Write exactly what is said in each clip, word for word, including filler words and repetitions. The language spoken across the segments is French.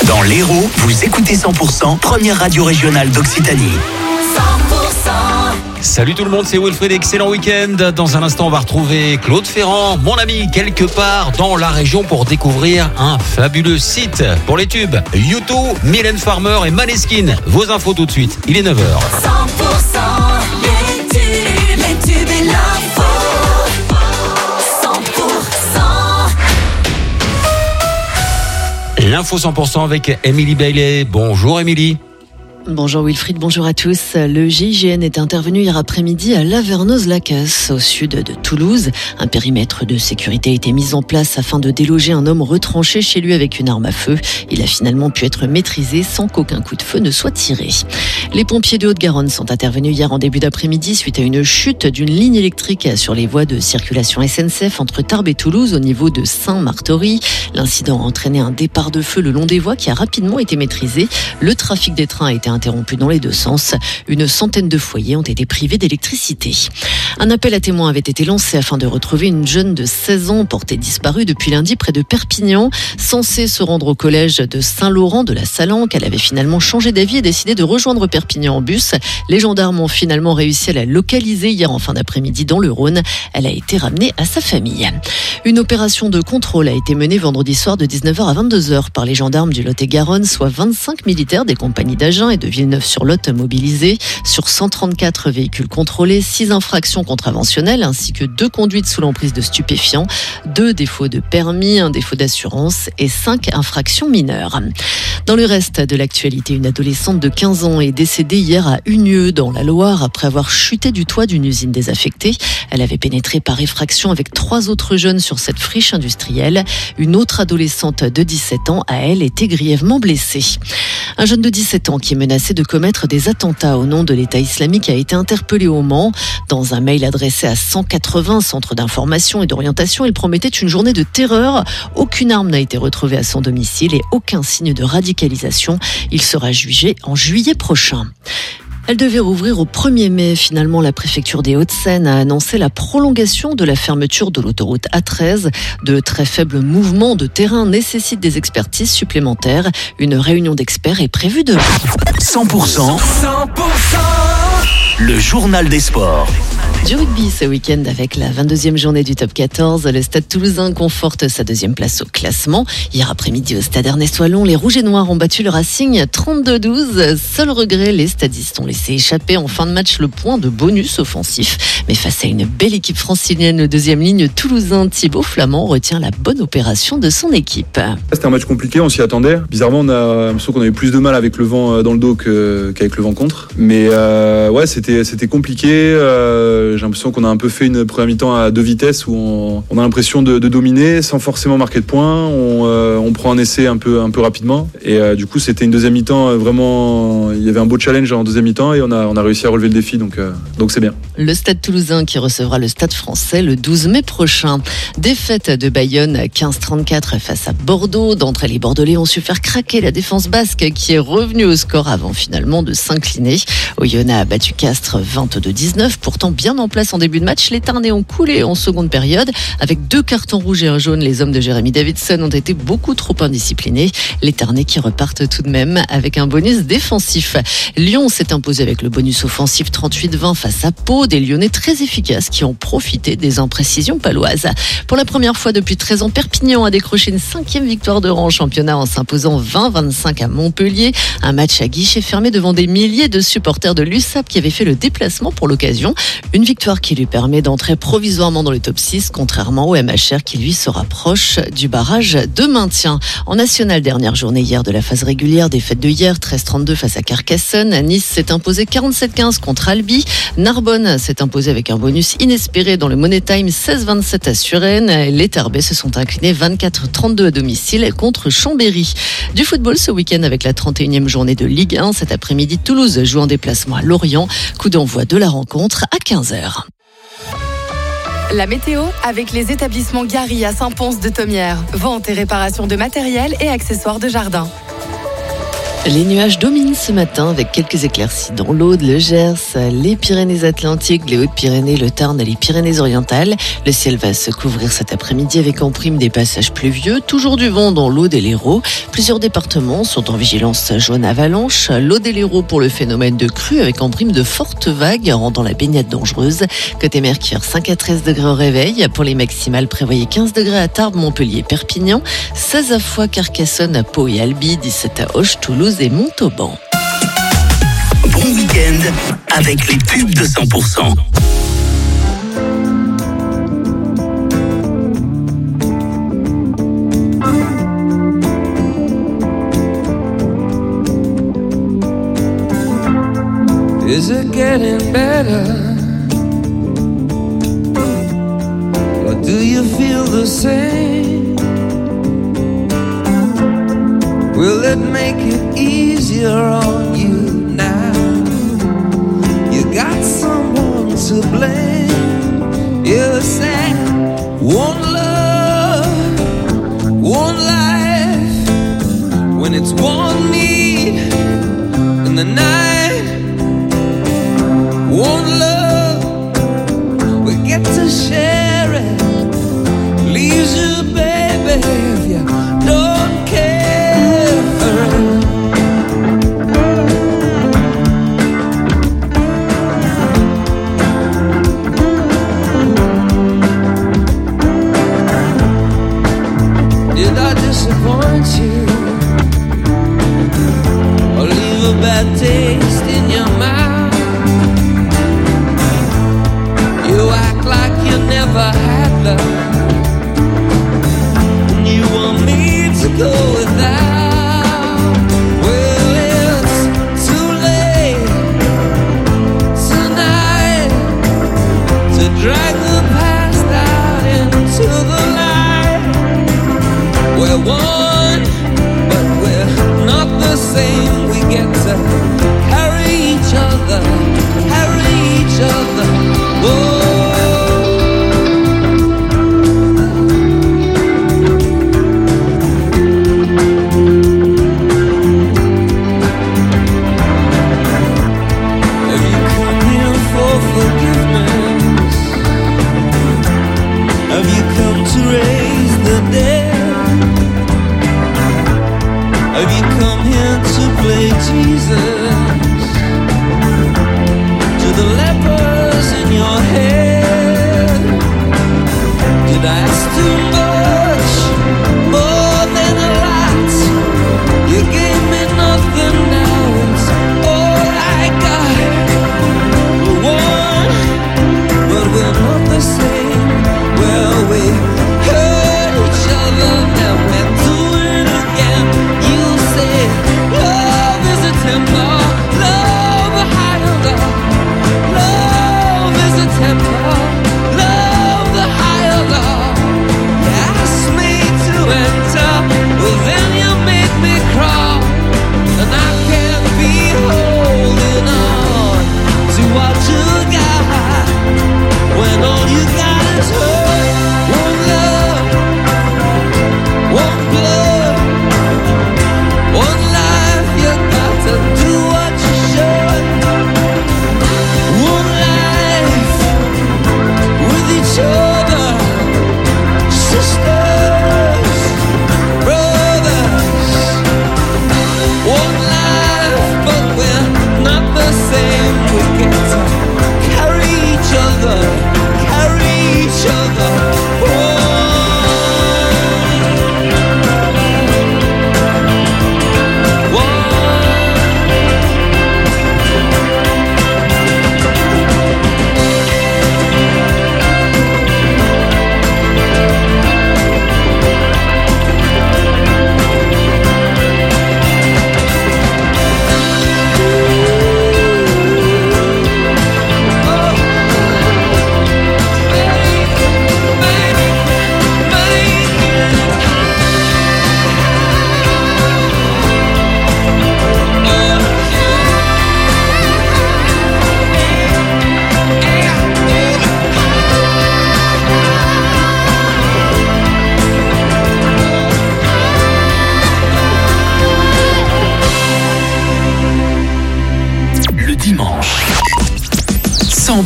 Dans l'Hérault, vous écoutez cent pour cent, première radio régionale d'Occitanie. cent pour cent. Salut tout le monde, c'est Wilfried, excellent week-end. Dans un instant, on va retrouver Claude Ferrand, mon ami, quelque part dans la région pour découvrir un fabuleux site pour les tubes. U deux, Mylène Farmer et Maneskin. Vos infos tout de suite, il est neuf heures. cent pour cent, les tubes, les tubes et l'info. cent pour cent. L'info cent pour cent avec Émilie Bailey. Bonjour Émilie. Bonjour Wilfried, bonjour à tous. Le G I G N est intervenu hier après-midi à Lavernoz-Lacasse, au sud de Toulouse. Un périmètre de sécurité a été mis en place afin de déloger un homme retranché chez lui avec une arme à feu. Il a finalement pu être maîtrisé sans qu'aucun coup de feu ne soit tiré. Les pompiers de Haute-Garonne sont intervenus hier en début d'après-midi suite à une chute d'une ligne électrique sur les voies de circulation S N C F entre Tarbes et Toulouse au niveau de Saint-Martory. L'incident a entraîné un départ de feu le long des voies qui a rapidement été maîtrisé. Le trafic des trains a été interrompu dans les deux sens. Une centaine de foyers ont été privés d'électricité. Un appel à témoins avait été lancé afin de retrouver une jeune de seize ans portée disparue depuis lundi près de Perpignan. Censée se rendre au collège de Saint-Laurent de la Salanque, elle avait finalement changé d'avis et décidé de rejoindre Perpignan en bus. Les gendarmes ont finalement réussi à la localiser hier en fin d'après-midi dans le Rhône. Elle a été ramenée à sa famille. Une opération de contrôle a été menée vendredi soir de dix-neuf heures à vingt-deux heures par les gendarmes du Lot-et-Garonne, soit vingt-cinq militaires des compagnies d'Agen et de Villeneuve-sur-Lot mobilisés. Sur cent trente-quatre véhicules contrôlés, six infractions contraventionnelles ainsi que deux conduites sous l'emprise de stupéfiants, deux défauts de permis, un défaut d'assurance et cinq infractions mineures. Dans le reste de l'actualité, une adolescente de quinze ans est décédée hier à Unieux dans la Loire après avoir chuté du toit d'une usine désaffectée. Elle avait pénétré par effraction avec trois autres jeunes sur cette friche industrielle. Une autre adolescente de dix-sept ans a, elle, été grièvement blessée. Un jeune de dix-sept ans qui est menacé de commettre des attentats au nom de l'État islamique a été interpellé au Mans. Dans un mail adressé à cent quatre-vingts centres d'information et d'orientation, il promettait une journée de terreur. Aucune arme n'a été retrouvée à son domicile et aucun signe de radicalisation. Il sera jugé en juillet prochain. Elle devait rouvrir au premier mai. Finalement, la préfecture des Hauts-de-Seine a annoncé la prolongation de la fermeture de l'autoroute A treize. De très faibles mouvements de terrain nécessitent des expertises supplémentaires. Une réunion d'experts est prévue demain. cent pour cent, cent pour cent. le journal des sports. Du rugby ce week-end avec la vingt-deuxième journée du top quatorze. Le Stade Toulousain conforte sa deuxième place au classement. Hier après-midi au Stade Ernest Wallon, les Rouges et Noirs ont battu le Racing trente-deux à douze. Seul regret, les stadistes ont laissé échapper en fin de match le point de bonus offensif. Mais face à une belle équipe francilienne, le deuxième ligne toulousain Thibaut Flamand retient la bonne opération de son équipe. C'était un match compliqué, on s'y attendait. Bizarrement, on a l'impression qu'on avait plus de mal avec le vent dans le dos que, qu'avec le vent contre. Mais euh, ouais, c'était, c'était compliqué. Euh, J'ai l'impression qu'on a un peu fait une première mi-temps à deux vitesses où on, on a l'impression de, de dominer sans forcément marquer de points. On, euh, on prend un essai un peu, un peu rapidement. Et euh, du coup, c'était une deuxième mi-temps vraiment. Il y avait un beau challenge en deuxième mi-temps et on a, on a réussi à relever le défi. Donc, euh, donc c'est bien. Le Stade Toulousain qui recevra le Stade Français le douze mai prochain. Défaite de Bayonne quinze trente-quatre face à Bordeaux. D'entrée, les Bordelais ont su faire craquer la défense basque qui est revenue au score avant finalement de s'incliner. Oyonnax a battu Castres vingt-deux à dix-neuf. Pourtant bien en place en début de match, les Tarnais ont coulé en seconde période. Avec deux cartons rouges et un jaune, les hommes de Jérémy Davidson ont été beaucoup trop indisciplinés. Les Tarnais qui repartent tout de même avec un bonus défensif. Lyon s'est imposé avec le bonus offensif trente-huit vingt face à Pau. Des Lyonnais très efficaces qui ont profité des imprécisions paloises. Pour la première fois depuis treize ans, Perpignan a décroché une cinquième victoire de rang en championnat en s'imposant vingt à vingt-cinq à Montpellier. Un match à guichet fermé devant des milliers de supporters de l'U S A P qui avaient fait le déplacement pour l'occasion. Une victoire qui lui permet d'entrer provisoirement dans le top six, contrairement au M H R qui lui se rapproche du barrage de maintien. En national, dernière journée hier de la phase régulière, défaite de hier, treize trente-deux face à Carcassonne. Nice s'est imposé quarante-sept quinze contre Albi. Narbonne s'est imposé avec un bonus inespéré dans le Money Time, seize vingt-sept à Suresnes. Les Tarbais se sont inclinés vingt-quatre trente-deux à domicile contre Chambéry. Du football ce week-end avec la trente et unième journée de Ligue un. Cet après-midi, Toulouse joue en déplacement à Lorient. Coup d'envoi de la rencontre à quinze heures. La météo avec les établissements Gary à Saint-Pons de Thomières. Vente et réparation de matériel et accessoires de jardin. Les nuages dominent ce matin avec quelques éclaircies dans l'Aude, le Gers, les Pyrénées-Atlantiques, les Hautes-Pyrénées, le Tarn et les Pyrénées-Orientales. Le ciel va se couvrir cet après-midi avec en prime des passages pluvieux. Toujours du vent dans l'Aude et l'Hérault. Plusieurs départements sont en vigilance jaune avalanche. L'Aude et l'Hérault pour le phénomène de crue avec en prime de fortes vagues rendant la baignade dangereuse. Côté Mercure, cinq à treize degrés au réveil. Pour les maximales, prévoyez quinze degrés à Tarbes, Montpellier, Perpignan, seize à Foix, Carcassonne, à Pau et Albi, dix-sept à Auch, Toulouse et Montauban. Bon week-end avec les pubs de cent pour cent. Is it getting better? Or do you feel the same? Will it make it easier on you now? You got someone to blame. You said one love, one life. When it's one need in the night, one love, we get to share it. Leaves you, baby, if you don't care. Did I disappoint you or leave a bad taste in your mouth? You act like you never had love, and you want me to go without. Well, it's too late tonight to drag the past out into the light. We're one, but we're not the same. We get to carry each other, carry each other. Whoa.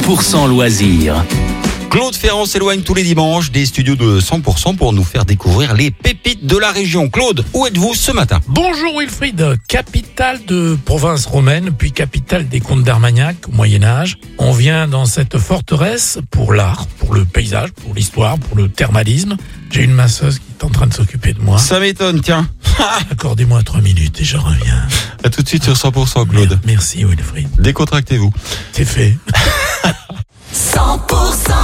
pour cent loisirs. Claude Ferrand s'éloigne tous les dimanches des studios de cent pour cent pour nous faire découvrir les pépites de la région. Claude, où êtes-vous ce matin? Bonjour Wilfried, capitale de province romaine, puis capitale des comtes d'Armagnac au Moyen-Âge. On vient dans cette forteresse pour l'art, pour le paysage, pour l'histoire, pour le thermalisme. J'ai une masseuse qui est en train de s'occuper de moi. Ça m'étonne, tiens. Accordez-moi trois minutes et je reviens. À tout de suite sur cent pour cent, Claude. Merci Wilfried. Décontractez-vous. C'est fait. cent pour cent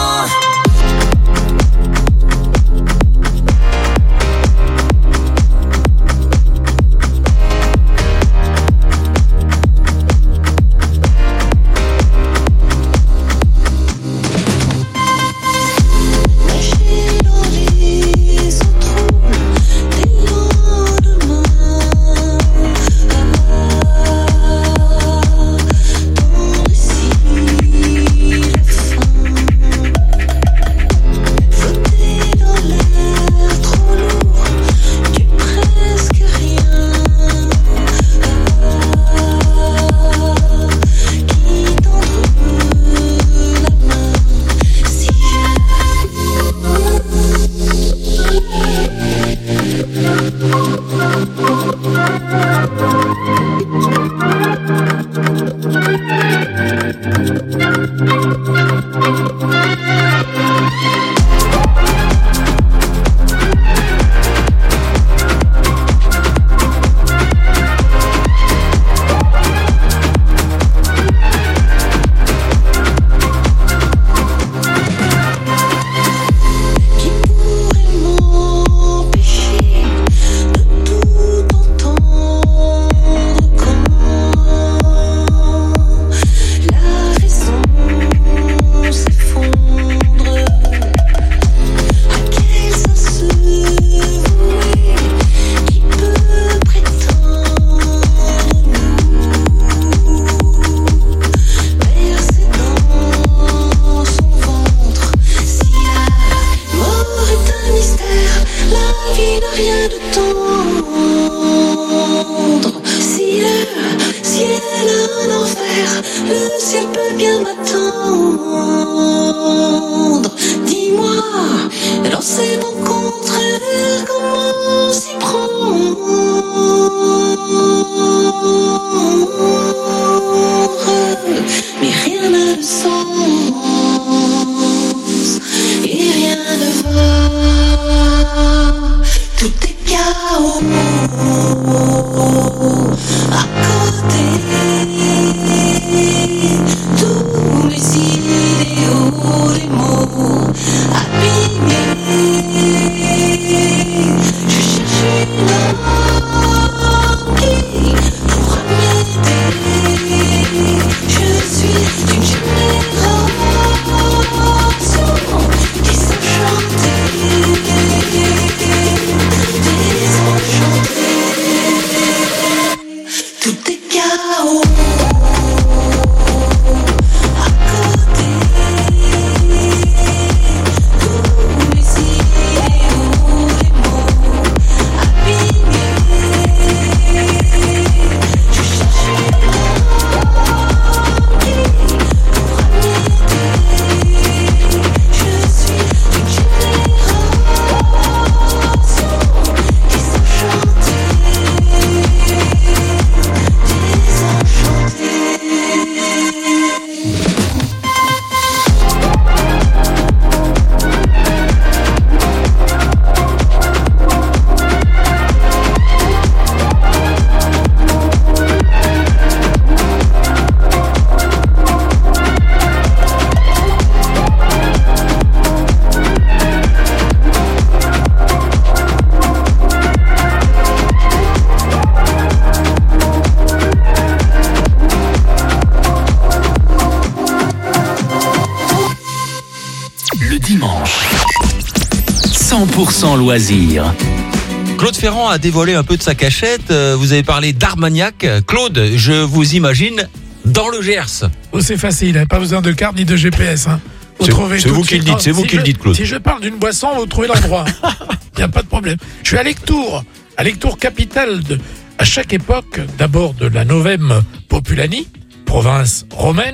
cent pour cent loisirs. Claude Ferrand a dévoilé un peu de sa cachette. Vous avez parlé d'Armagnac. Claude, je vous imagine dans le Gers. Oh, c'est facile, hein, pas besoin de carte ni de G P S. Hein. Vous C'est- trouvez c'est tout vous de qui le suite. dites, c'est vous Si qui le je- dites, Claude. Si je parle d'une boisson, vous trouvez l'endroit. Il n'y a pas de problème. Je suis à Lectoure, à Lectoure capitale de, à chaque époque, d'abord de la Novem Populani, province romaine,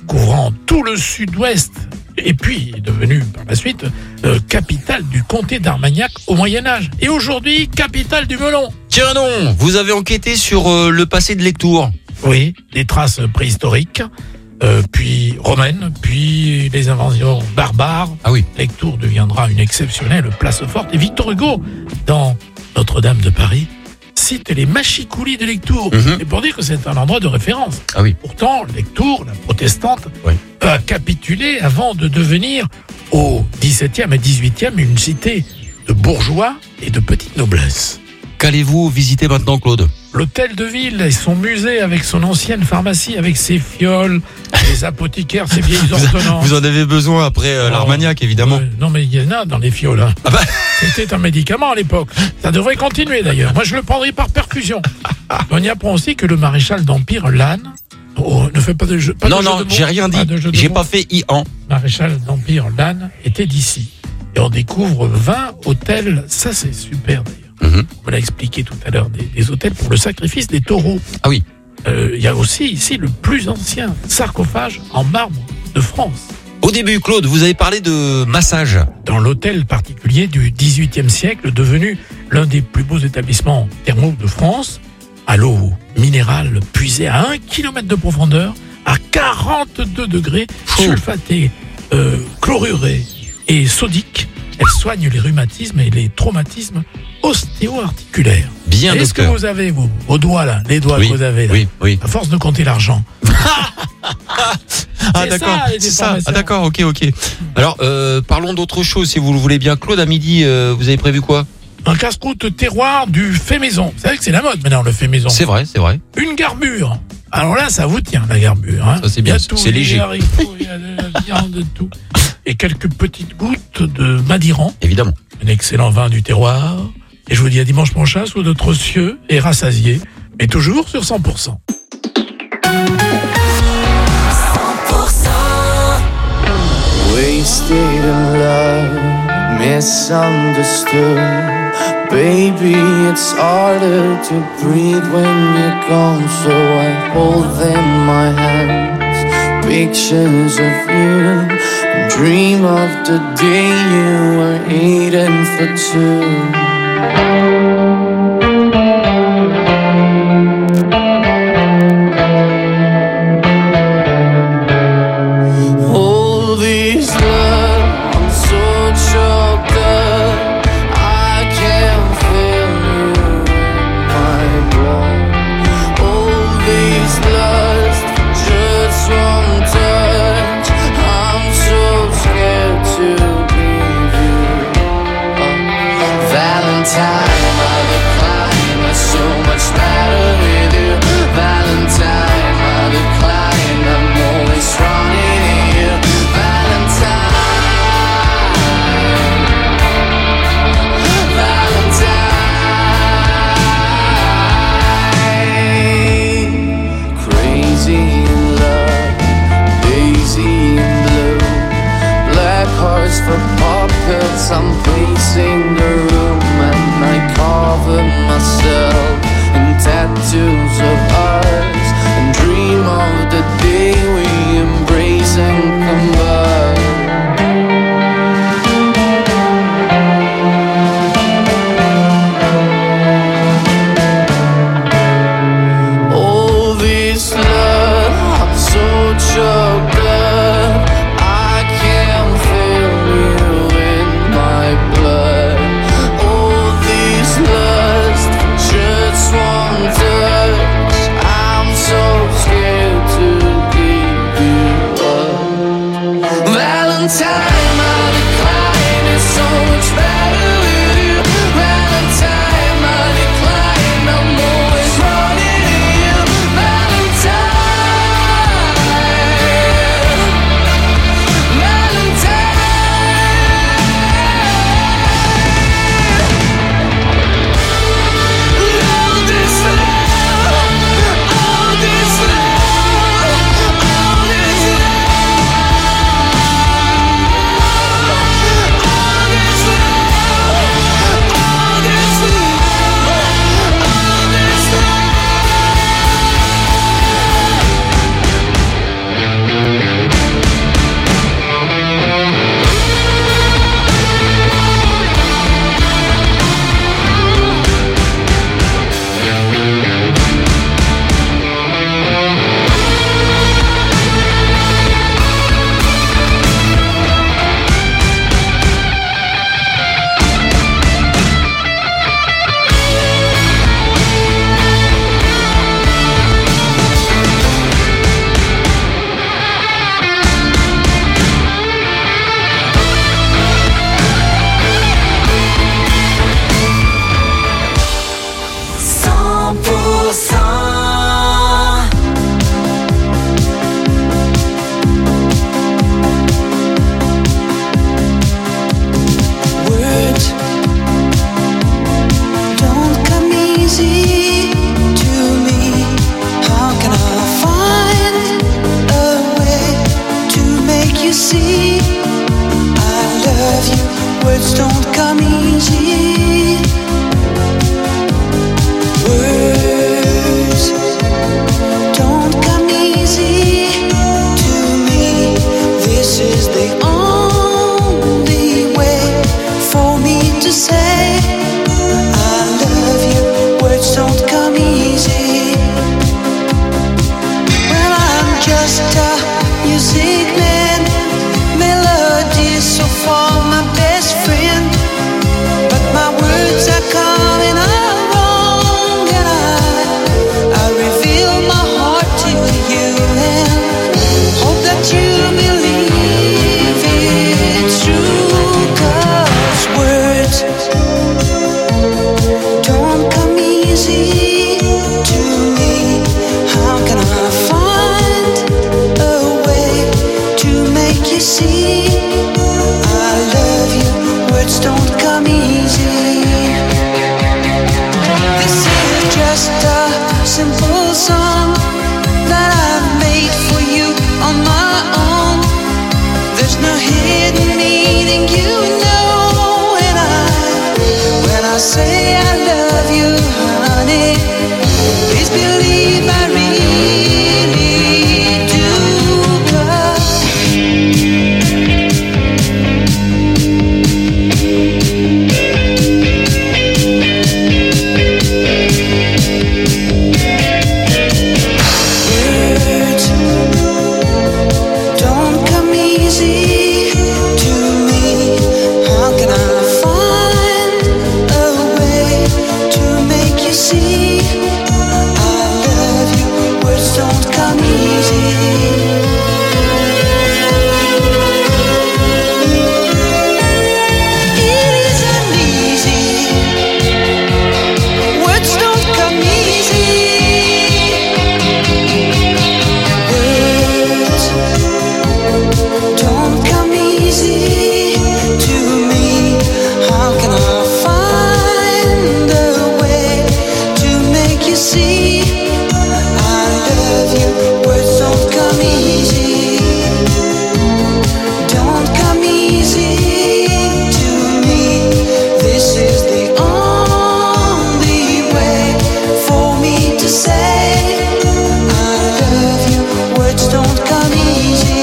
couvrant tout le sud-ouest, et puis est devenue par la suite euh, capitale du comté d'Armagnac au Moyen-Âge. Et aujourd'hui, capitale du melon. Tiens non, vous avez enquêté sur euh, le passé de Lectoure. Oui, des traces préhistoriques, euh, puis romaines, puis les invasions barbares. Ah oui. Lectoure deviendra une exceptionnelle place forte. Et Victor Hugo, dans Notre-Dame de Paris, cite les machicoulis de Lectoure. Mhm. Et pour dire que c'est un endroit de référence. Ah oui. Pourtant, Lectoure, la protestante, Oui. a capitulé avant de devenir, au dix-septième et dix-huitième, une cité de bourgeois et de petite noblesse. Qu'allez-vous visiter maintenant, Claude? L'hôtel de ville et son musée avec son ancienne pharmacie, avec ses fioles, les apothicaires, ses vieilles ordonnances. Vous en avez besoin après euh, Oh. l'Armagnac, évidemment. Euh, non, mais il y en a dans les fioles. Hein. Ah bah. C'était un médicament à l'époque. Ça devrait continuer d'ailleurs. Moi, je le prendrai par perfusion. On y apprend aussi que le maréchal d'Empire Lannes. Oh, ne fais pas de jeu. Pas non, de jeu non, de mots. j'ai rien dit. Pas de jeu de J'ai mots. pas fait Ian. Maréchal d'Empire Lannes était d'ici. Et on découvre vingt hôtels. Ça, c'est super d'ailleurs. Mhm. On l'a expliqué tout à l'heure. Des, des hôtels pour le sacrifice des taureaux. Ah oui. Euh, Il y a aussi ici le plus ancien sarcophage en marbre de France. Au début, Claude, vous avez parlé de massage. Dans l'hôtel particulier du dix-huitième siècle, devenu l'un des plus beaux établissements thermaux de France, à l'eau minérale puisée à un kilomètre de profondeur, à quarante-deux degrés, Chaud. sulfatée, euh, chlorurée et sodique, elle soigne les rhumatismes et les traumatismes ostéo-articulaires. Bien, Est-ce que docteur. vous avez, vous, vos doigts là, les doigts Oui, que vous avez là, oui, oui. à force de compter l'argent? Ah C'est d'accord, ça, les c'est ça. déformations. Ah d'accord, ok, ok. Alors, euh, parlons d'autre chose, si vous le voulez bien. Claude, à midi, euh, vous avez prévu quoi? Un casse-croûte terroir du fait maison. Vous savez que c'est la mode maintenant, le fait maison. C'est vrai, c'est vrai. Une garbure. Alors là, ça vous tient, la garbure. Hein. Ça, c'est bien, Il y a tout, c'est il y a léger. des haricots, il y a de la viande, de tout. Et quelques petites gouttes de Madiran, Évidemment. un excellent vin du terroir. Et je vous dis à dimanche prochain sous notre cieux et rassasié, mais toujours sur cent pour cent. Wasted in love, misunderstood. Baby, it's harder to breathe when you're gone. So I hold in my hands pictures of you and dream of the day you were eating for two. All these love, I'm so choked up. I can't feel you in my blood. All these lust, just one touch. I'm so scared to leave you. Uh, Valentine. words don't come easy. Well, I'm just a music man, melodies so far my best friend, but my words are coming out wrong, and I, I reveal my heart to you and hope that you believe it's true, 'cause words don't come easy to me. How can I find a way to make you see I love you? Words don't come easy. This is just a simple song that I've made for you on my own. There's no hidden meaning, you know, and I, when I say I love you, honey, please believe I really do, 'cause words don't come easy to me. How can I find a way to make you see I love you? Words don't come easy. It isn't easy. Words don't come easy. Words don't come easy to me. How can I find a way to make you see I love you? Words don't come easy. Don't come easy to me. This is the only way for me to say I love you. Words don't come easy.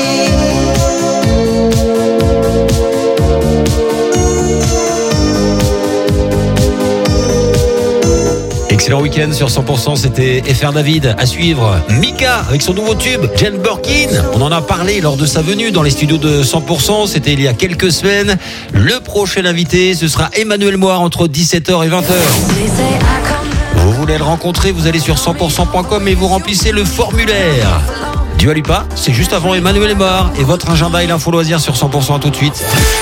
Excellent week-end sur cent pour cent, c'était F R David. À suivre, Mika avec son nouveau tube, Jane Birkin. On en a parlé lors de sa venue dans les studios de cent pour cent, c'était il y a quelques semaines. Le prochain invité, ce sera Emmanuel Moir entre dix-sept heures et vingt heures. Vous voulez le rencontrer, vous allez sur cent pour cent point com et vous remplissez le formulaire. Dua Lipa, c'est juste avant Emmanuel Moir. Et votre agenda et l'info loisir sur cent pour cent, à tout de suite.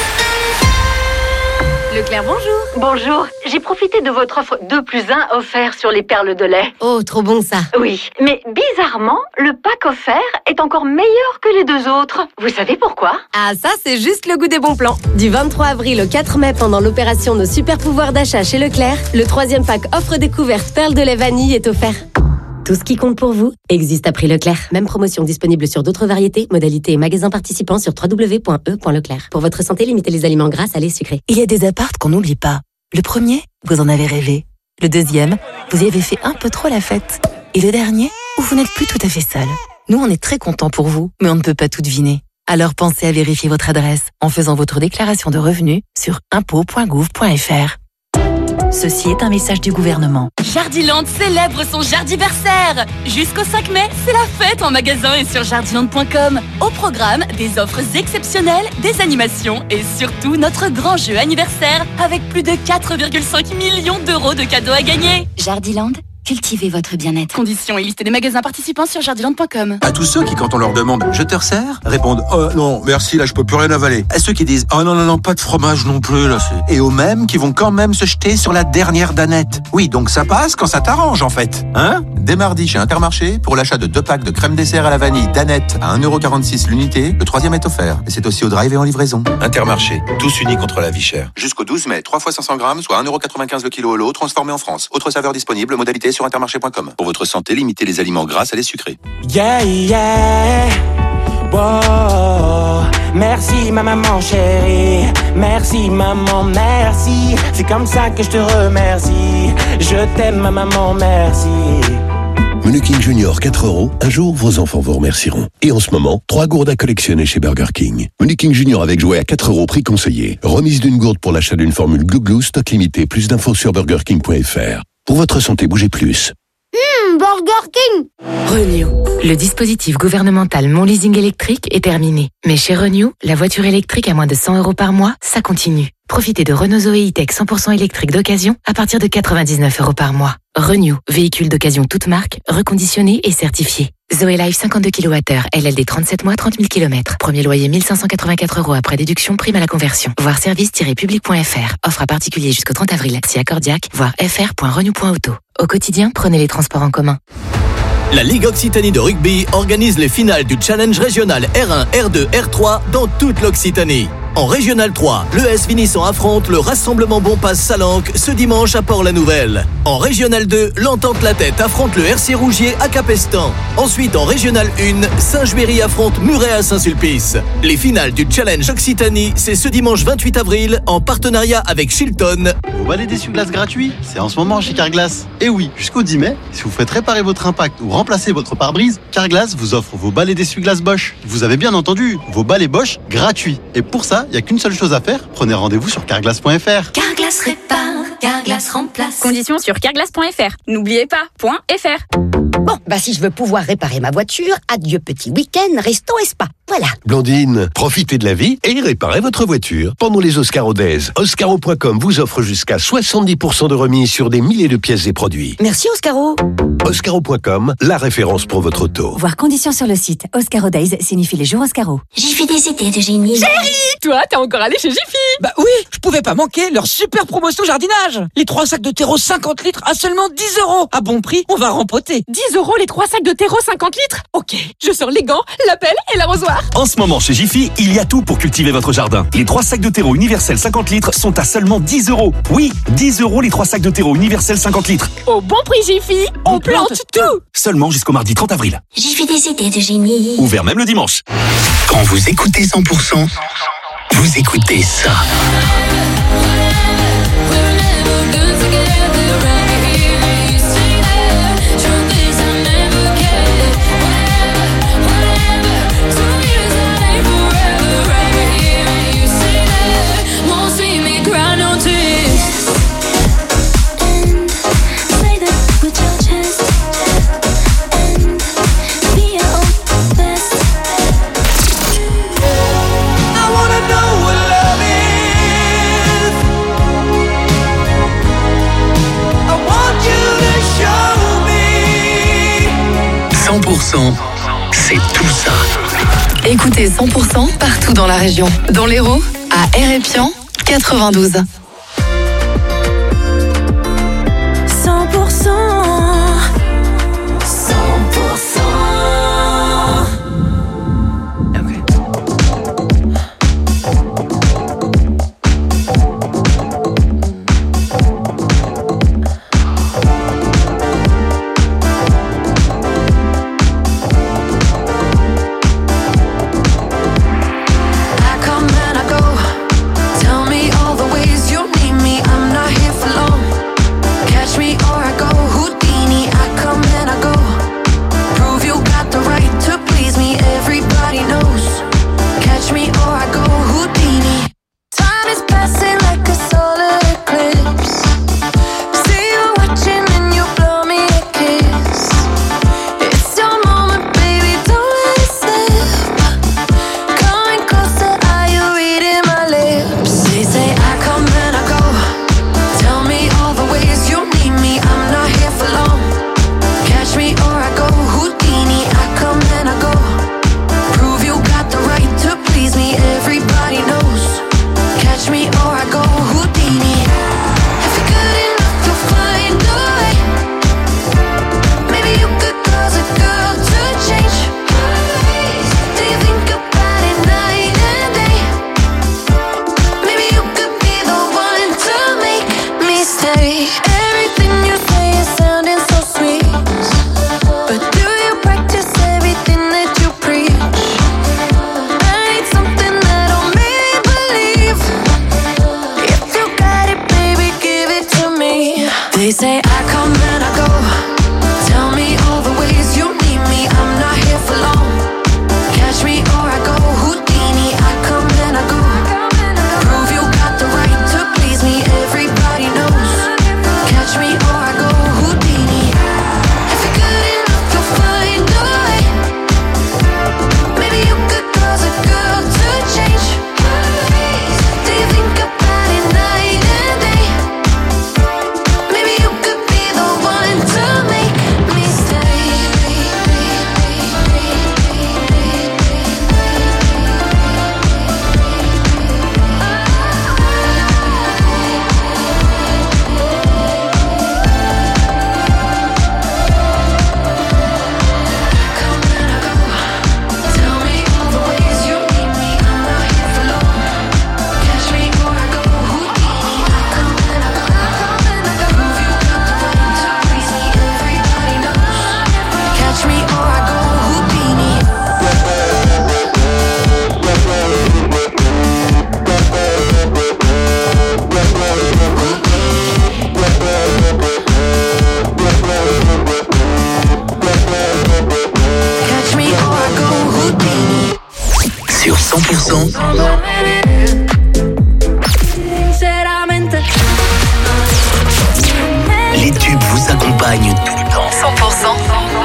Leclerc, bonjour. Bonjour. J'ai profité de votre offre deux plus un offert sur les perles de lait. Oh, trop bon ça. Oui, mais bizarrement, le pack offert est encore meilleur que les deux autres. Vous savez pourquoi? Ah, ça, c'est juste le goût des bons plans. Du vingt-trois avril au quatre mai, pendant l'opération Nos super pouvoirs d'achat chez Leclerc, le troisième pack offre découverte perles de lait vanille est offert. Tout ce qui compte pour vous existe à prix Leclerc. Même promotion disponible sur d'autres variétés, modalités et magasins participants sur w w w point e point leclerc. Pour votre santé, limitez les aliments gras, salés, sucrés. Il y a des apparts qu'on n'oublie pas. Le premier, vous en avez rêvé. Le deuxième, vous y avez fait un peu trop la fête. Et le dernier, où vous n'êtes plus tout à fait seul. Nous, on est très contents pour vous, mais on ne peut pas tout deviner. Alors pensez à vérifier votre adresse en faisant votre déclaration de revenus sur impôts point gouv point f r. Ceci est un message du gouvernement. Jardiland célèbre son jardiversaire. Jusqu'au cinq mai, c'est la fête en magasin et sur jardiland point com. Au programme, des offres exceptionnelles, des animations et surtout notre grand jeu anniversaire avec plus de quatre virgule cinq millions d'euros de cadeaux à gagner. Jardiland, cultivez votre bien-être. Conditions et liste des magasins participants sur jardiland point com. À tous ceux qui, quand on leur demande « Je te resserre ?» répondent « Oh non, merci, là je peux plus rien avaler ». À ceux qui disent « Oh non, non, non, pas de fromage non plus, là c'est... » Et aux mêmes qui vont quand même se jeter sur la dernière danette. Oui, donc ça passe quand ça t'arrange en fait. Hein ? Dès mardi chez Intermarché, pour l'achat de deux packs de crème dessert à la vanille danette à un euro quarante-six l'unité, le troisième est offert. Et c'est aussi au drive et en livraison. Intermarché, tous unis contre la vie chère. Jusqu'au douze mai, trois fois cinq cents grammes, soit un euro quatre-vingt-quinze le kilo au lot, transformé en France. Autre saveur disponible, modalité sur intermarché point com. Pour votre santé, limitez les aliments gras à les sucrés. Yeah, yeah. Wow. Merci ma maman chérie. Merci maman, merci. C'est comme ça que je te remercie. Je t'aime ma maman, merci. Menu King Junior quatre euros. Un jour, vos enfants vous remercieront. Et en ce moment, trois gourdes à collectionner chez Burger King. Menu King Junior avec jouet à quatre euros, prix conseillé. Remise d'une gourde pour l'achat d'une formule Glou Glou, stock limité. Plus d'infos sur burger king point f r. Pour votre santé, bougez plus. Hum, Burger King. Renew. Le dispositif gouvernemental Mon Leasing électrique est terminé. Mais chez Renew, la voiture électrique à moins de cent euros par mois, ça continue. Profitez de Renault Zoé E-Tech cent pour cent électrique d'occasion à partir de quatre-vingt-dix-neuf euros par mois. Renew, véhicule d'occasion toute marque, reconditionné et certifié. Zoé Life cinquante-deux kilowattheures, L L D trente-sept mois, trente mille kilomètres. Premier loyer mille cinq cent quatre-vingt-quatre euros après déduction, prime à la conversion. Voir service tiret public point f r. Offre à particulier jusqu'au trente avril. Si accordiaque, voir f r point renew point auto. Au quotidien, prenez les transports en commun. La Ligue Occitanie de rugby organise les finales du challenge régional R un, R deux, R trois dans toute l'Occitanie. En Régional trois, l'E S Vinissan affronte le Rassemblement Bonpass Salanque ce dimanche à Port-la-Nouvelle. En Régional deux, l'Entente La Tête affronte le R C Rougier à Capestan. Ensuite, en Régional un, Saint-Juéry affronte Muret à Saint-Sulpice. Les finales du Challenge Occitanie, c'est ce dimanche vingt-huit avril en partenariat avec Shilton. Vous balais d'essuie-glace gratuit, c'est en ce moment chez Carglass. Et oui, jusqu'au dix mai, si vous faites réparer votre impact ou remplacer votre pare-brise, Carglass vous offre vos balais d'essuie-glace Bosch. Vous avez bien entendu, vos balais Bosch gratuits. Et pour ça, il n'y a qu'une seule chose à faire, prenez rendez-vous sur carglass point f r. Carglass répare, Carglass remplace. Conditions sur carglass point f r. N'oubliez pas, .fr. Bon, bah si je veux pouvoir réparer ma voiture, adieu petit week-end, resto et spa. Voilà. Blandine, profitez de la vie et réparez votre voiture. Pendant les Oscaro Days, Oscaro point com vous offre jusqu'à soixante-dix pour cent de remise sur des milliers de pièces et produits. Merci Oscaro. Oscaro point com, la référence pour votre auto. Voir conditions sur le site. Oscaro Days signifie les jours Oscaro. Jiffy des idées de génie. Chérie, toi, t'es encore allé chez Jiffy? Bah oui, je pouvais pas manquer leur super promotion jardinage. Les trois sacs de terreau cinquante litres à seulement dix euros. À bon prix, on va rempoter. dix euros les trois sacs de terreau cinquante litres? Ok, je sors les gants, la pelle et l'arrosoir. En ce moment, chez Jiffy, il y a tout pour cultiver votre jardin. Les trois sacs de terreau universel cinquante litres sont à seulement dix euros. Oui, dix euros les trois sacs de terreau universel cinquante litres. Au bon prix Jiffy, on, on plante, plante tout. Seulement jusqu'au mardi trente avril. Jiffy des idées de génie. Ouvert même le dimanche. Quand vous écoutez cent pour cent, vous écoutez ça. cent pour cent, c'est tout ça. Écoutez cent pour cent partout dans la région. Dans l'Hérault, à Hérépian, quatre-vingt-douze. cent pour cent. cent pour cent. I come and I go. Tell me all the ways you m'accompagne tout le temps. cent pour cent.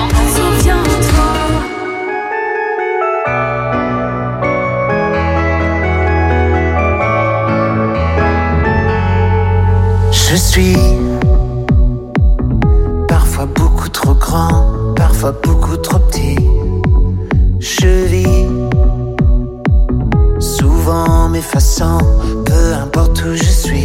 Je suis parfois beaucoup trop grand, parfois beaucoup trop petit. Je vis souvent m'effaçant, peu importe où je suis.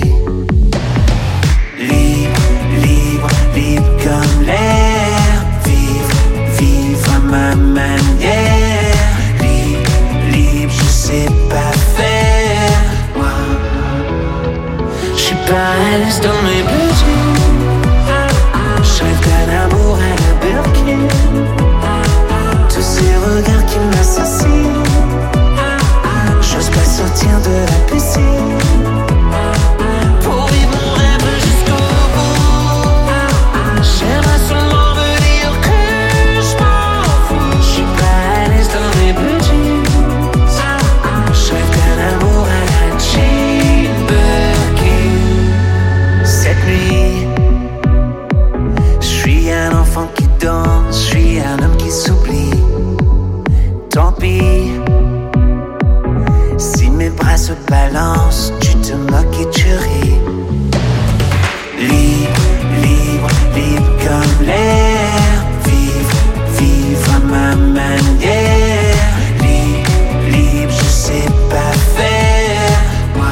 Libre, libre, libre comme l'air. Vivre, vivre à ma manière. Libre, libre, je sais pas faire. Moi, je suis pas à l'aise dans mes bleus jeans. Je rêve d'un amour à la Birkin. Tous ces regards qui m'assassinent. J'ose pas sortir de la piscine. Pour vivre mon rêve jusqu'au bout. J'aimerais seulement me dire que je m'en fous. Je suis pas à l'aise dans mes bleus jeans. Je rêve d'un amour à la Jane Birkin. Cette nuit, je suis un enfant qui danse. Je suis un homme qui s'oublie. Tant pis. Si mes bras se balancent, tu te moques et tu ris. Libre, libre, libre comme l'air. Vivre, vivre à ma manière. Libre, libre, je sais pas faire. Moi,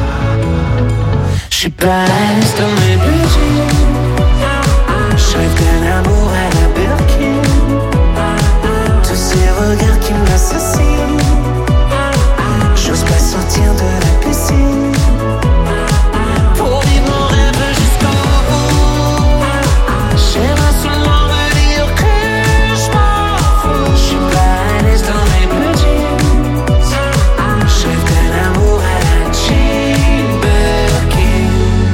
je suis pas à l'aise dans mes bleus jeans. Je rêve d'un amour à la Birkin. Tous ces regards qui m'assassinent. J'ose pas sortir de la piscine. Pour vivre mon rêve jusqu'au bout. J'aimerais seulement me dire que je m'en fous. Je suis pas à l'aise dans mes bleus jeans. Je rêve d'un amour à la Jane Birkin.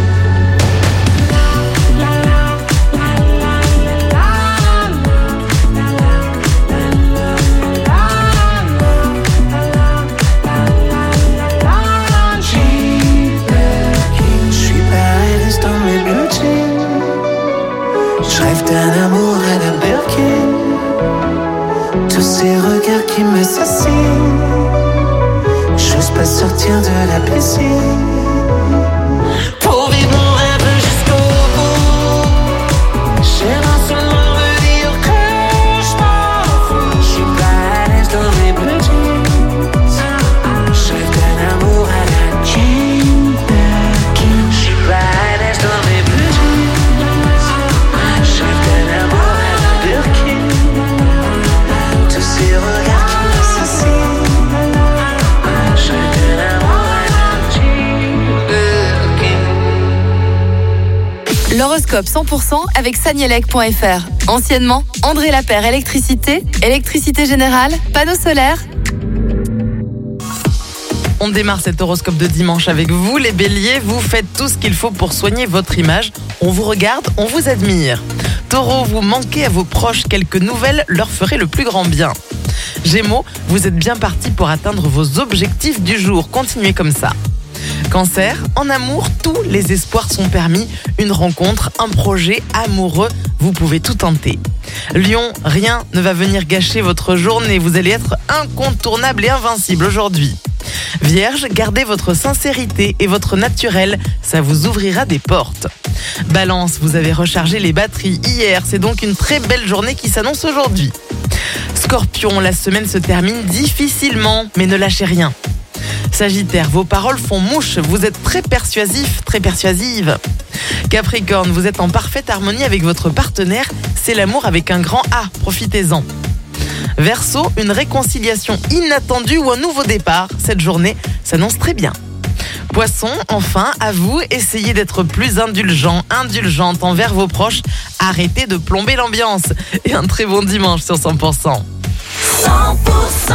Je rêve d'un amour à la Birkin. Tous ces regards qui m'assassinent. J'ose pas sortir de la piscine. Pour vivre mon rêve jusqu'au bout. J'aimerais seulement me dire que je m'en fous. Je suis pas à l'aise dans mes bleus jeans. Je rêve d'un amour à la Jane Birkin. Je suis pas à l'aise dans mes bleus jeans. Je rêve d'un amour à la Birkin. Tous ces regards qui m'assassinent. Je rêve d'un amour à la Jane Birkin. L'horoscope cent pour cent avec Sanielec point F R. Anciennement, André Lapère Électricité, Électricité Générale, Panneaux solaires. On démarre cet horoscope de dimanche avec vous, les béliers. Vous faites tout ce qu'il faut pour soigner votre image. On vous regarde, on vous admire. Taureau, vous manquez à vos proches. Quelques nouvelles leur feraient le plus grand bien. Gémeaux, vous êtes bien parti pour atteindre vos objectifs du jour. Continuez comme ça. Cancer, en amour, tous les espoirs sont permis. Une rencontre, un projet amoureux, vous pouvez tout tenter. Lion, rien ne va venir gâcher votre journée. Vous allez être incontournable et invincible aujourd'hui. Vierge, gardez votre sincérité et votre naturel, ça vous ouvrira des portes. Balance, vous avez rechargé les batteries hier, c'est donc une très belle journée qui s'annonce aujourd'hui. Scorpion, la semaine se termine difficilement, mais ne lâchez rien. Sagittaire, vos paroles font mouche, vous êtes très persuasif, très persuasive. Capricorne, vous êtes en parfaite harmonie avec votre partenaire, c'est l'amour avec un grand A, profitez-en. Verseau, une réconciliation inattendue ou un nouveau départ, cette journée s'annonce très bien. Poisson, enfin, à vous, essayez d'être plus indulgent, indulgente envers vos proches, arrêtez de plomber l'ambiance. Et un très bon dimanche sur cent pour cent. cent pour cent.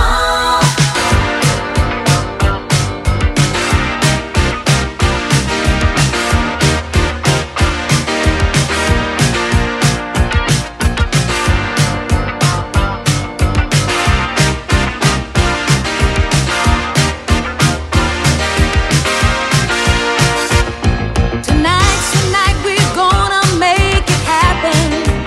Tonight, tonight we're gonna make it happen.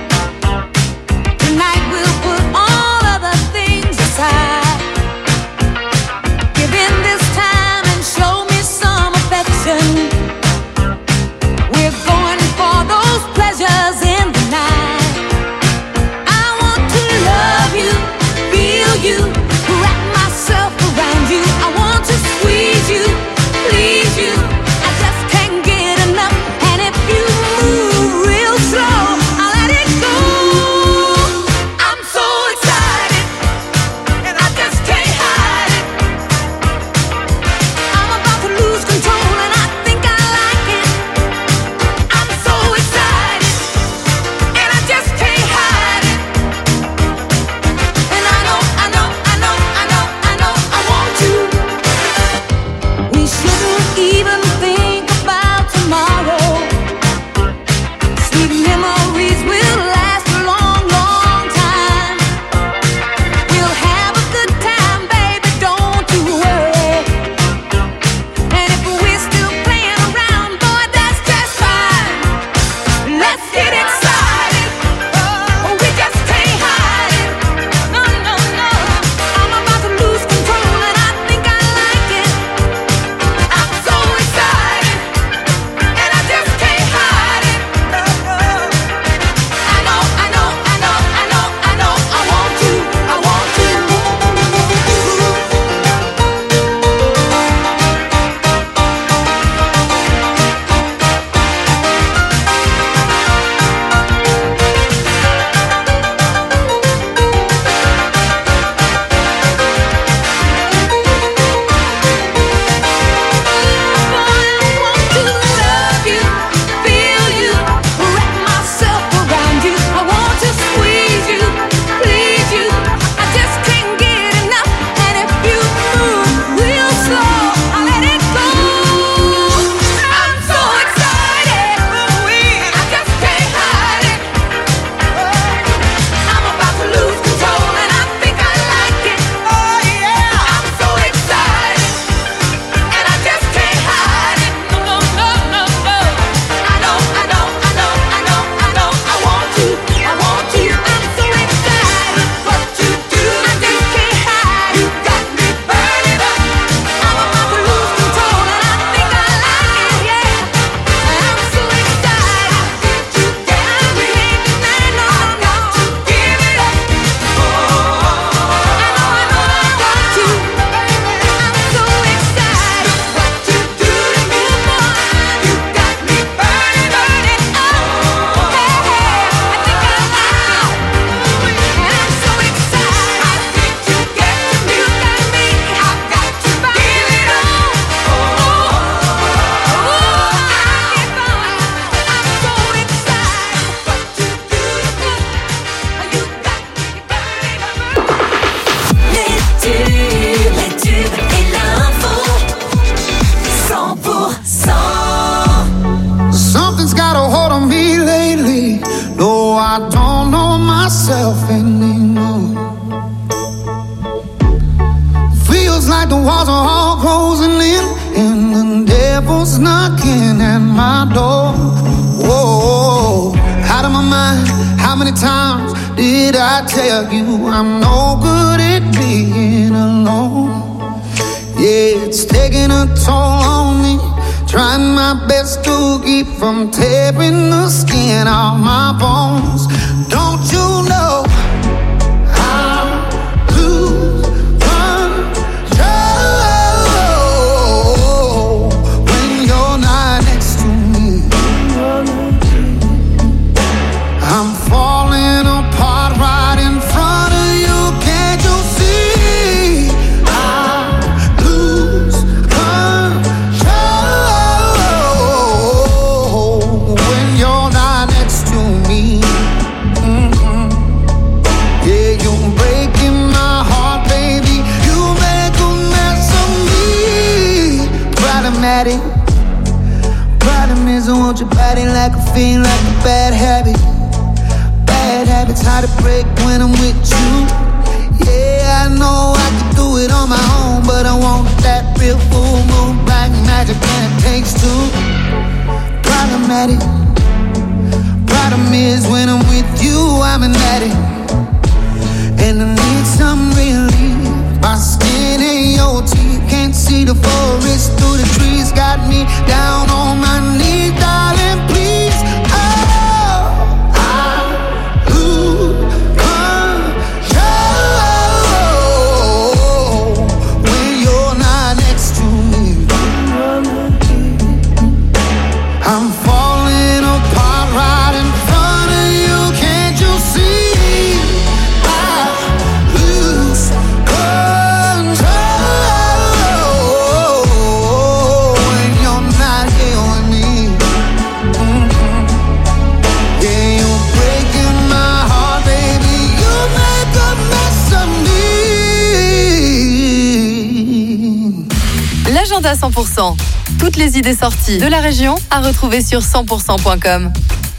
know myself anymore. Feels like the walls are all closing in, and the devil's knocking at my door. Whoa, out of my mind. How many times did I tell you I'm no good at being alone? Yeah, it's taking a toll on me. Trying my best to keep from tearing the skin off my bones. Don't you know I lose control when you're not next to me? I'm falling apart right in front of you. Can't you see? I lose control when you're not next to me. Mm-hmm. Yeah, you're breaking my heart, baby. You make a mess of me. Problematic. Problem is I want your body like a fiend, like a bad habit. Bad habits hard to break when I'm with you. Yeah, I know I can do it on my own, but I want that real full moon black magic, and it takes two. Problematic. Problem is when I'm with you, I'm an addict, and I need some relief. My skin and your teeth can't see the forest through the trees. Got me down on my knees, darling, please. Oh, I lose control when you're not next to me. I'm falling apart right in front of you. Can't you see? I lose control when you're not here with me. Mm-hmm. Yeah, you're breaking my heart, baby. You make a mess of me. L'agenda cent pour cent. Toutes les idées sorties de la région à retrouver sur cent pour cent point com.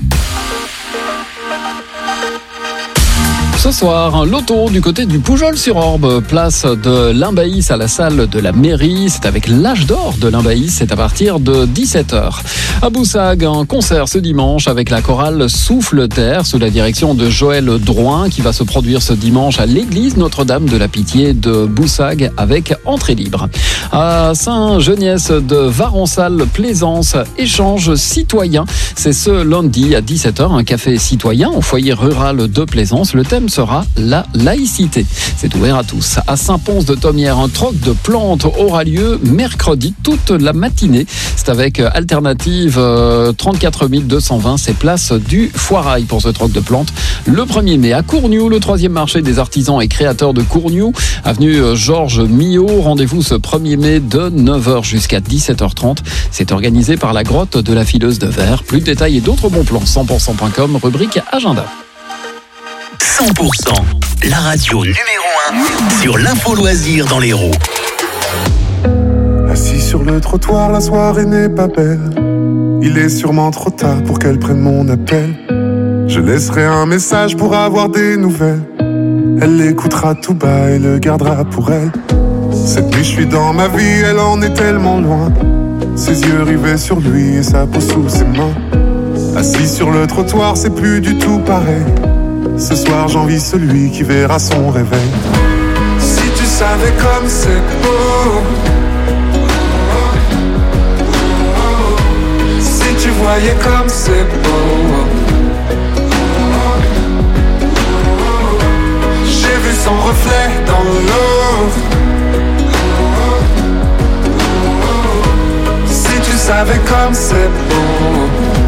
Ce soir, un loto du côté du Poujols-sur-Orbe, place de Limbaïs à la salle de la mairie. C'est avec l'âge d'or de Limbaïs, c'est à partir de dix-sept heures. À Boussague, un concert ce dimanche avec la chorale Souffle Terre sous la direction de Joël Drouin qui va se produire ce dimanche à l'église Notre-Dame de la Pitié de Boussague avec entrée libre. À Saint-Geniès de Varençal, Plaisance, échange citoyen. C'est ce lundi à dix-sept heures, un café citoyen au foyer rural de Plaisance. Le thème sera la laïcité. C'est ouvert à tous. À Saint-Pons-de-Thomières, un troc de plantes aura lieu mercredi toute la matinée. C'est avec Alternative trente-quatre mille deux cent vingt, c'est place du Foirail pour ce troc de plantes. Le premier mai à Courniou, le troisième marché des artisans et créateurs de Courniou, avenue Georges Millot. Rendez-vous ce premier mai de neuf heures jusqu'à dix-sept heures trente. C'est organisé par la grotte de la Fileuse de Verre. Plus de détails et d'autres bons plans, cent pour cent point com, rubrique agenda. cent pour cent, la radio numéro un sur l'info loisir dans l'Hérault. Assis sur le trottoir, la soirée n'est pas belle. Il est sûrement trop tard pour qu'elle prenne mon appel. Je laisserai un message pour avoir des nouvelles. Elle l'écoutera tout bas et le gardera pour elle. Cette nuit je suis dans ma vie, elle en est tellement loin. Ses yeux rivés sur lui et sa peau sous ses mains. Assis sur le trottoir, c'est plus du tout pareil. Ce soir j'envie celui qui verra son réveil. Si tu savais comme c'est beau, si tu voyais comme c'est beau. J'ai vu son reflet dans l'eau. Si tu savais comme c'est beau.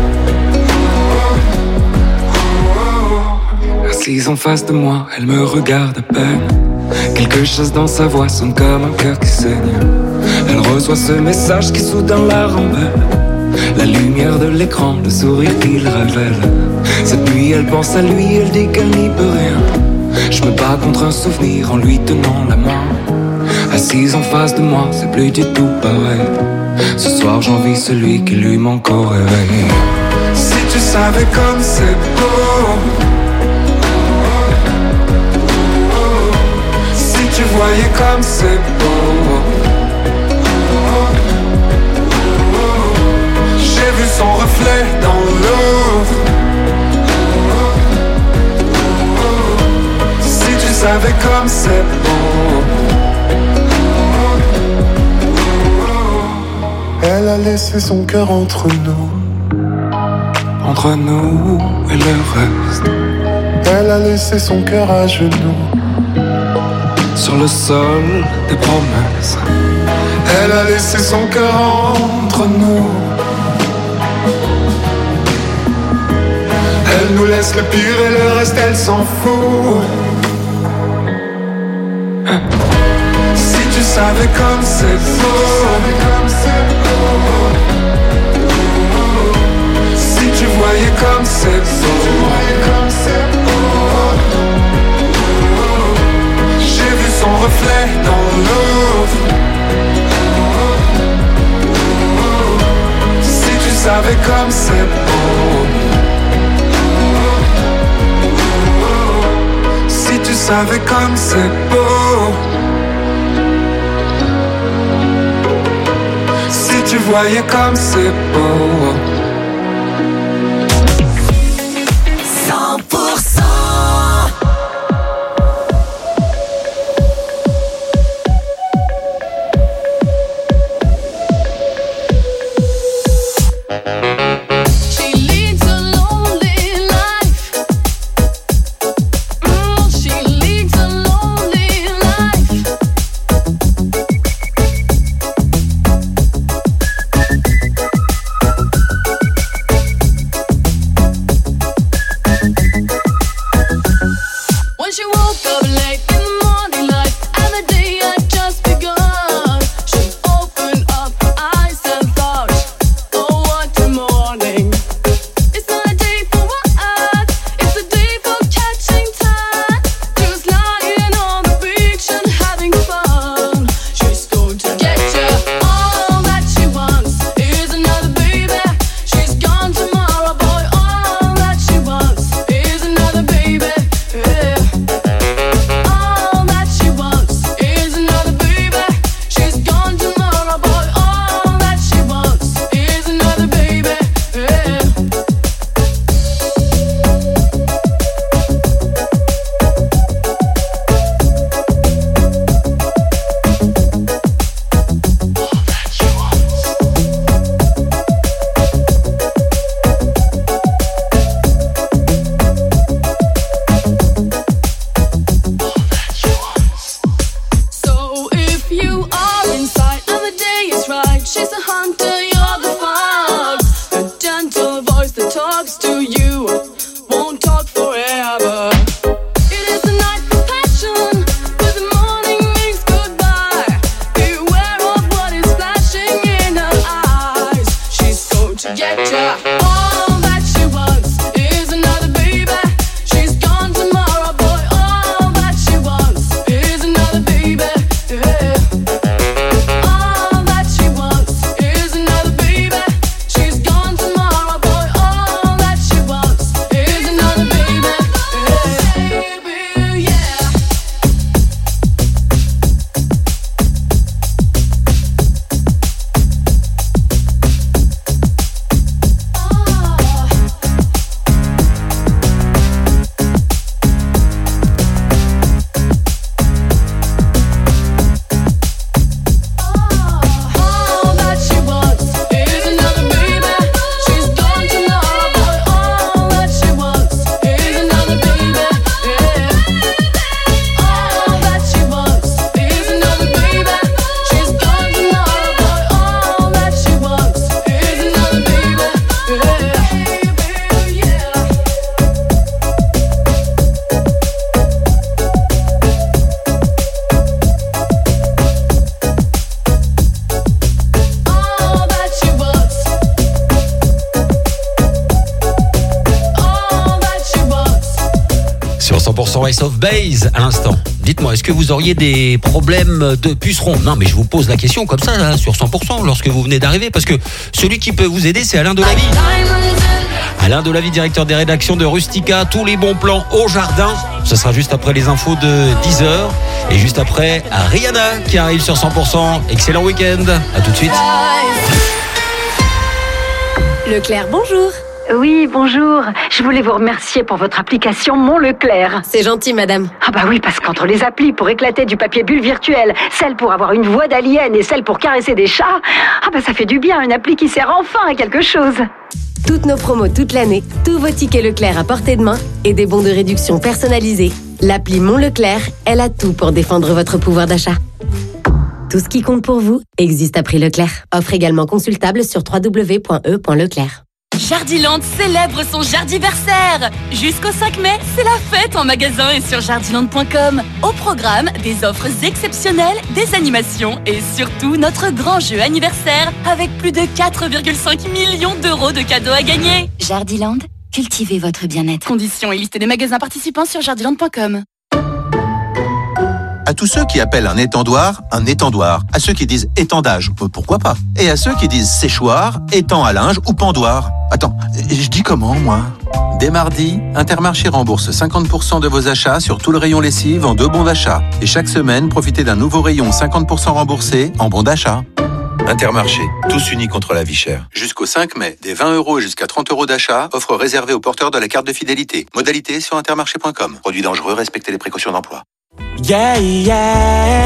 Assise en face de moi, elle me regarde à peine. Quelque chose dans sa voix sonne comme un cœur qui saigne. Elle reçoit ce message qui soudain la rembelle. La lumière de l'écran, le sourire qu'il révèle. Cette nuit elle pense à lui, elle dit qu'elle n'y peut rien. Je me bats contre un souvenir en lui tenant la main. Assise en face de moi, c'est plus du tout pareil. Ce soir j'envie celui qui lui manque au réveil. Si tu savais comme c'est beau. comme c'est beau. J'ai vu son reflet dans l'eau. Si tu savais comme c'est beau. Elle a laissé son cœur entre nous, entre nous et le reste. Elle a laissé son cœur à genoux, sur le sol des promesses. Elle a laissé son cœur entre nous. Elle nous laisse le pire et le reste elle s'en fout. Si tu savais comme c'est beau. Si tu voyais comme c'est beau. J'ai vu son reflet dans l'eau. Si tu savais comme c'est beau. Si tu savais comme c'est beau. Si tu voyais comme c'est beau. cent pour cent. Oh Sur cent pour cent Ace of Base à l'instant. Dites-moi, est-ce que vous auriez des problèmes de pucerons? Non, mais je vous pose la question comme ça, là, sur cent pour cent, lorsque vous venez d'arriver, parce que celui qui peut vous aider, c'est Alain Delavie. Alain Delavie, directeur des rédactions de Rustica, tous les bons plans au jardin. Ce sera juste après les infos de dix heures. Et juste après, Rihanna qui arrive sur cent pour cent. Excellent week-end. À tout de suite. Leclerc, bonjour. Oui, bonjour. Je voulais vous remercier pour votre application Mon Leclerc. C'est gentil, madame. Ah bah oui, parce qu'entre les applis pour éclater du papier bulle virtuel, celle pour avoir une voix d'alien et celle pour caresser des chats, ah bah ça fait du bien, une appli qui sert enfin à quelque chose. Toutes nos promos toute l'année, tous vos tickets Leclerc à portée de main et des bons de réduction personnalisés. L'appli Mon Leclerc, elle a tout pour défendre votre pouvoir d'achat. Tout ce qui compte pour vous existe à prix Leclerc. Offre également consultable sur w w w point e point leclerc. Jardiland célèbre son jardiversaire. Jusqu'au cinq mai, c'est la fête en magasin et sur jardiland point com. Au programme, des offres exceptionnelles, des animations et surtout notre grand jeu anniversaire avec plus de quatre virgule cinq millions d'euros de cadeaux à gagner. Jardiland, cultivez votre bien-être. Conditions et liste des magasins participants sur jardiland point com. À tous ceux qui appellent un étendoir un étendoir, à ceux qui disent étendage, pourquoi pas, et à ceux qui disent séchoir, étang à linge ou pendoir. Attends, je dis comment, moi? Dès mardi, Intermarché rembourse cinquante pour cent de vos achats sur tout le rayon lessive en deux bons d'achat. Et chaque semaine, profitez d'un nouveau rayon cinquante pour cent remboursé en bons d'achat. Intermarché, tous unis contre la vie chère. Jusqu'au cinq mai, des vingt euros jusqu'à trente euros d'achat, offre réservée aux porteurs de la carte de fidélité. Modalité sur intermarché point com. Produit dangereux, respectez les précautions d'emploi. Yeah, yeah,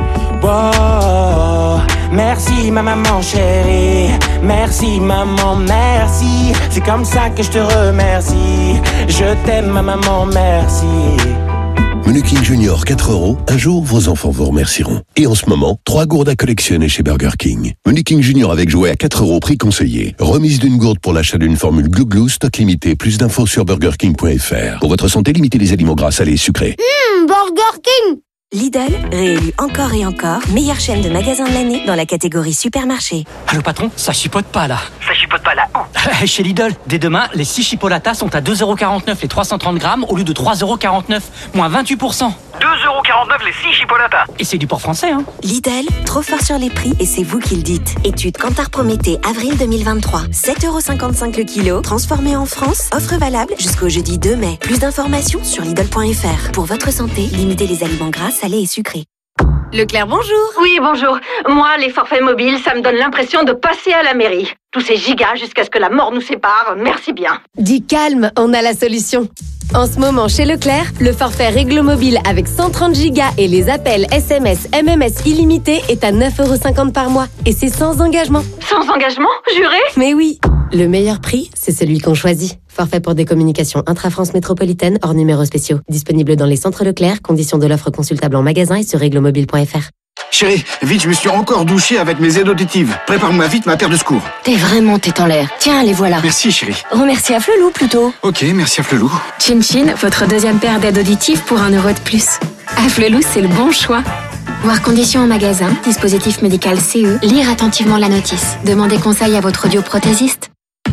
wow. Merci ma maman chérie, merci maman, merci. C'est comme ça que je te remercie. Je t'aime ma maman, merci. Menu King Junior quatre euros, un jour vos enfants vous remercieront. Et en ce moment, trois gourdes à collectionner chez Burger King. Menu King Junior avec jouet à quatre euros, prix conseillé. Remise d'une gourde pour l'achat d'une formule Glou Glou, stock limité. Plus d'infos sur burger king point f r. Pour votre santé, limitez les aliments gras, salés et sucrés. Mmh, Burger King. Lidl, réélu encore et encore, meilleure chaîne de magasins de l'année dans la catégorie supermarché. Allô patron, ça chipote pas là. Ça chipote pas là. Oh. Chez Lidl, dès demain, les six chipolatas sont à deux euros quarante-neuf les trois cent trente grammes au lieu de trois euros quarante-neuf, moins vingt-huit pour cent. deux euros quarante-neuf les six chipolatas. Et c'est du porc français, hein. Lidl, trop fort sur les prix et c'est vous qui le dites. Étude Kantar Prométhée, avril deux mille vingt-trois. sept euros cinquante-cinq le kilo, transformé en France, offre valable jusqu'au jeudi deux mai. Plus d'informations sur Lidl point f r. Pour votre santé, limitez les aliments gras, salés et sucrés. Leclerc, bonjour. Oui, bonjour. Moi, les forfaits mobiles, ça me donne l'impression de passer à la mairie. Tous ces gigas jusqu'à ce que la mort nous sépare, merci bien. Dis calme, on a la solution. En ce moment, chez Leclerc, le forfait Réglo Mobile avec cent trente gigas et les appels S M S, M M S illimités est à neuf euros cinquante par mois. Et c'est sans engagement. Sans engagement, juré? Mais oui. Le meilleur prix, c'est celui qu'on choisit. Forfait pour des communications intra-France métropolitaine hors numéros spéciaux. Disponible dans les centres Leclerc. Conditions de l'offre consultable en magasin et sur réglo mobile point f r. Chérie, vite, je me suis encore douché avec mes aides auditives. Prépare-moi vite ma paire de secours. T'es vraiment tête en l'air. Tiens, les voilà. Merci, chérie. Remercie à Flelou plutôt. Ok, merci à Flelou. Chin Chin, votre deuxième paire d'aides auditives pour un euro de plus. À Flelou, c'est le bon choix. Voir conditions en magasin, dispositif médical C E, lire attentivement la notice. Demandez conseil à votre audioprothésiste.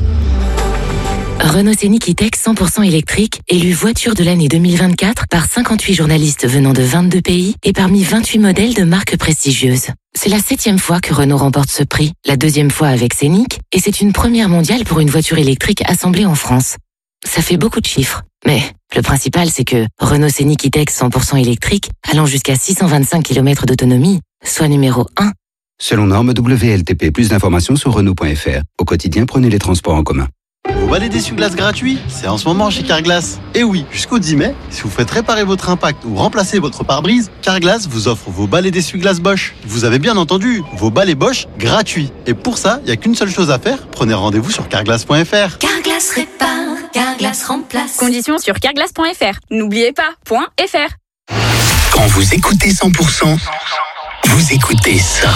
Renault Scénic E-Tech cent pour cent électrique, élu voiture de l'année deux mille vingt-quatre par cinquante-huit journalistes venant de vingt-deux pays et parmi vingt-huit modèles de marques prestigieuses. C'est la septième fois que Renault remporte ce prix, la deuxième fois avec Scénic, et c'est une première mondiale pour une voiture électrique assemblée en France. Ça fait beaucoup de chiffres, mais le principal c'est que Renault Scénic E-Tech cent pour cent électrique, allant jusqu'à six cent vingt-cinq kilomètres d'autonomie, soit numéro un. Selon norme W L T P, plus d'informations sur Renault point f r. Au quotidien, prenez les transports en commun. Vos balais d'essuie-glace gratuits, c'est en ce moment chez Carglass. Et oui, jusqu'au dix mai, si vous faites réparer votre impact ou remplacer votre pare-brise, Carglass vous offre vos balais d'essuie-glace Bosch. Vous avez bien entendu, vos balais Bosch gratuits. Et pour ça, il n'y a qu'une seule chose à faire, prenez rendez-vous sur carglass point f r. Carglass répare, Carglass remplace. Conditions sur carglass point f r. N'oubliez pas, point .fr. Quand vous écoutez cent pour cent, vous écoutez ça.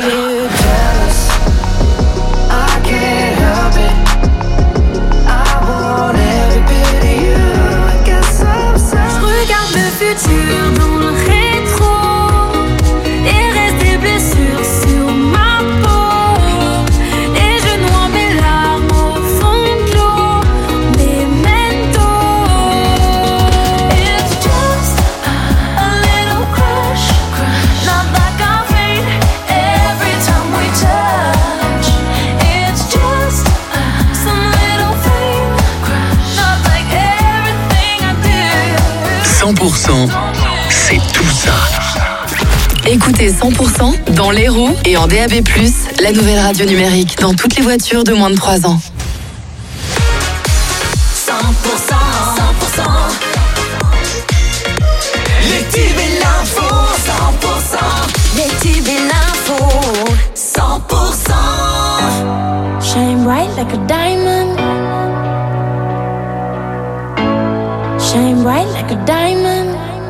Futur dans le rétro et reste des blessures sur ma peau et je noie mes larmes au fond de l'eau, memento. It's cent pour cent, c'est tout ça. Écoutez cent pour cent dans l'Hérault et en D A B plus, la nouvelle radio numérique dans toutes les voitures de moins de trois ans. cent pour cent, cent pour cent. Les tubes et l'info, cent pour cent. Les tubes et l'info, cent pour cent. Shine bright like a diamond. Shine bright like a diamond.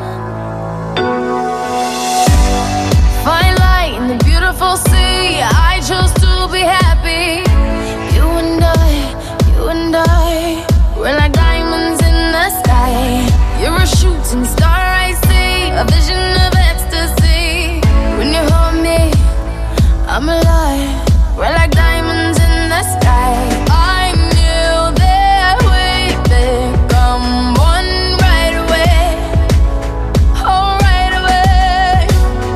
Find light in the beautiful sea. I chose to be happy. You and I, you and I, we're like diamonds in the sky. You're a shooting star I see, a vision of ecstasy. When you hold me, I'm alive. We're like diamonds in the sky. I knew that we'd become one right away. Oh, right away.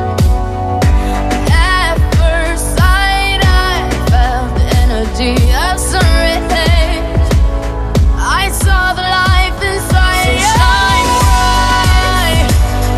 At first sight, I felt the energy of sun rays. I saw the life inside you. Shine bright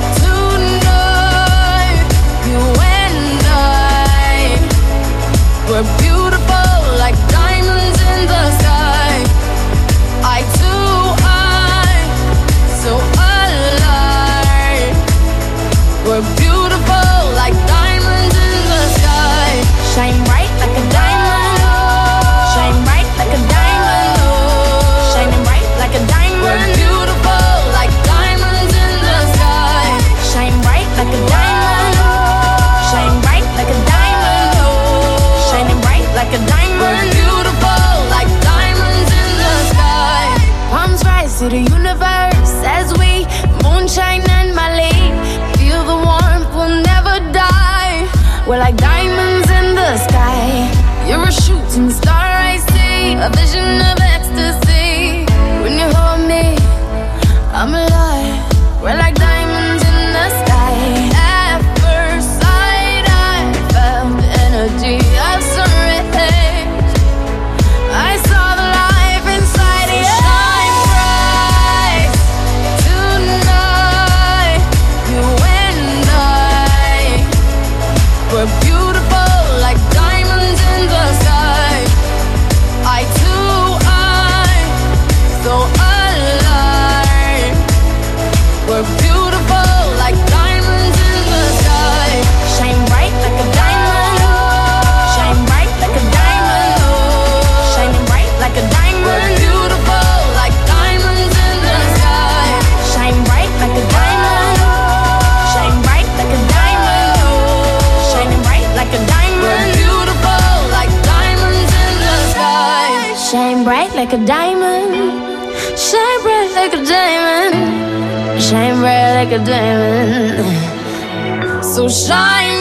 tonight. You and I, we're beautiful like diamonds in the sky. I too, I, so alive. We're beautiful like diamonds in the sky. Shine bright like a diamond. Shine bright like a diamond. Oh, shining bright like a diamond. We're beautiful like diamonds in the sky. Shine bright like a diamond. Shine bright like a diamond. Oh, shining bright like a diamond. We're beautiful like diamonds in the sky. Palms rise to the universe as we moonshine and Mali. Feel the warmth, we'll never die. We're like diamonds in the sky. You're a shooting star I see, a vision of ecstasy. When you hold me, I'm alive. We're like diamonds in the sky. At first sight, I felt the energy of sun rays. I saw the life inside you. Shine bright tonight. You and I, we're beautiful like diamonds in the sky. I too, I, so alive. We're beautiful like diamonds in the sky. Shine bright like a diamond. Shine bright like a diamond. Oh, shining bright like a diamond. We're beautiful like diamonds in the sky. Shine bright like a diamond. Shine bright like a diamond. Oh, shining bright like a diamond. We're beautiful like diamonds in the sky. Shine bright like a diamond. Shine bright like a diamond. Shine bright like a diamond. So shine